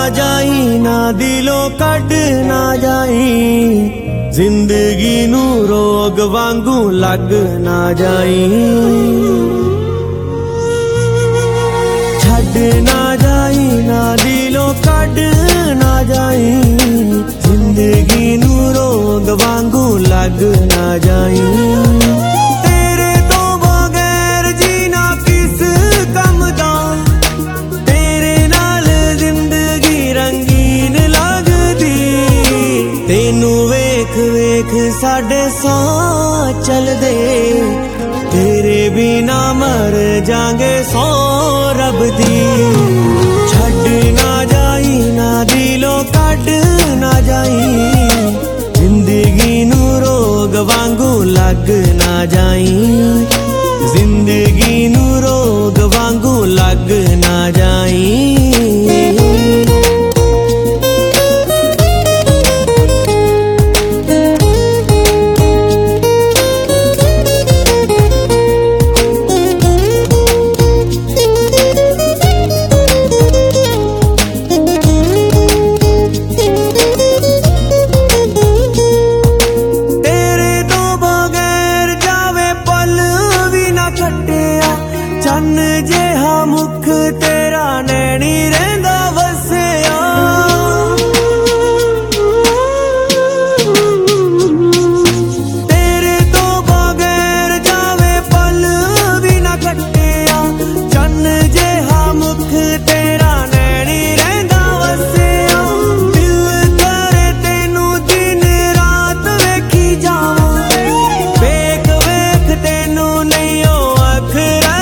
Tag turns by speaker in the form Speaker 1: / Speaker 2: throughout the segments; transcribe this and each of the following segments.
Speaker 1: जाई ना दिलों कट ना जाई, जिंदगी नू रोग वांगू लग ना जाई। छड़ ना जाई ना दिलों कट ना जाई, जिंदगी नू रोग वांगू लग ना जाई। तेरे तो बगैर जीना किस कम दा, तेरे नाल जिंदगी रंगीन लगदी। तेनू वेख वेख साडे साह चलदे, तेरे बिना मर जांगे सौ रब दी। छड़ ना जाई ना दिलों कट ना जाई, जिंदगी नू रोग वांगू लग ना जाई, जिंदगी नू रोग वांगू लग ना जाई। चन जेहा मुख तेरा नैनी रहिंदा वसिया, तेरे तो बगैर जावे पल भी ना कटिया। चन जेहा मुख तेरा नैनी रहिंदा वसिया, दिल करे तेनू दिन रात वेखी जावां, वेख वेख तेनू नहीं अख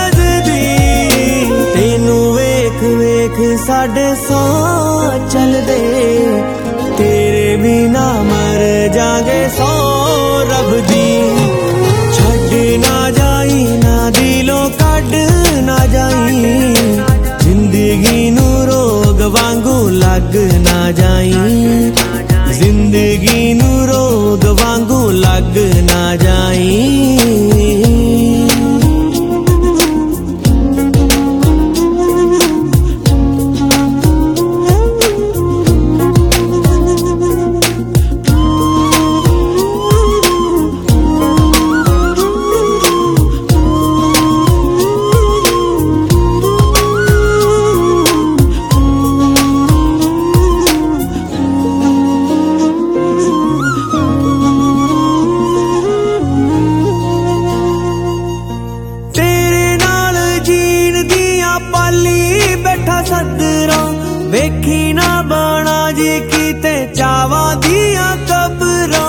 Speaker 1: साडे साह चलदे, तेरे बिना मर जागे सौ रब दी। छड़ ना जाई ना दिलों कट ना जाई, जिंदगी नू रोग वांगू लग ना जाई, जिंदगी नू रोग वांगू लग ना जाई। पाली बैठा सदरा वेखी ना बाणा जी कीते चावा दिया कबरा।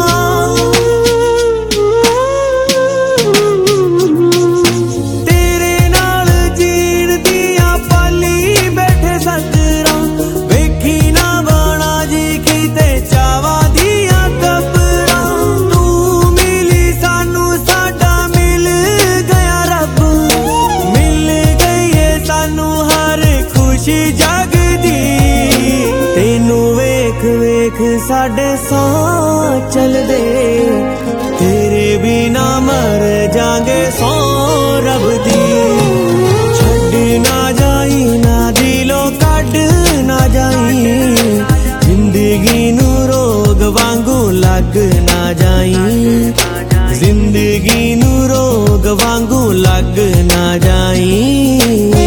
Speaker 1: तेरे नाल जीण दिया पाली बैठे सदरा वेखी ना बाणा जी कीते चावा दिया कबरा। तू मिली सानू साडा मिल गया रब, मिल सानू हर खुशी जगदी। तेनू वेख वेख साडे साह चलदे, तेरे बिना मर जांगे सौ रब दी। छड़ ना जाई ना दिलों कट ना जाई, जिंदगी नू रोग वांगू लग ना जाई, जिंदगी नू रोग वांगू लग ना जाई।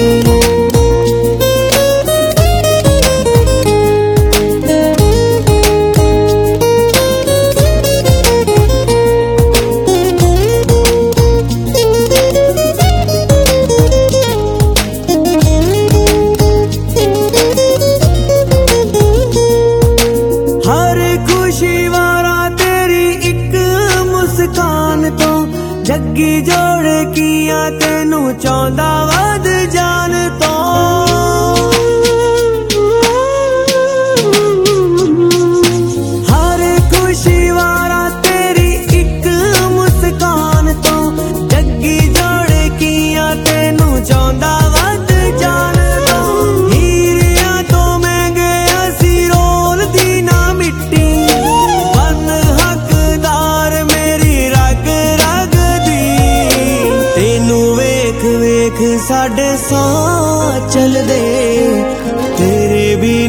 Speaker 1: जग्गी जोड़ किया तेनू चाहंदा वध जान तो, हर खुशी वारा तेरी एक मुस्कान तो। जग्गी जोड़ किया तेनू चाहंदा वध जान तो, हीरिया तो महंगे असी रोल दी ना मिट्टी, बन हकदार मेरी रग रग दी। तेनू वेख वेख साडे साह चलदे, तेरे भी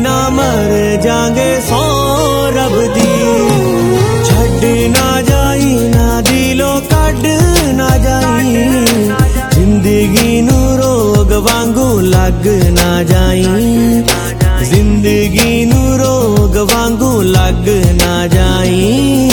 Speaker 1: ना जाई, जिंदगी नू रोग वांगू लग ना जाई।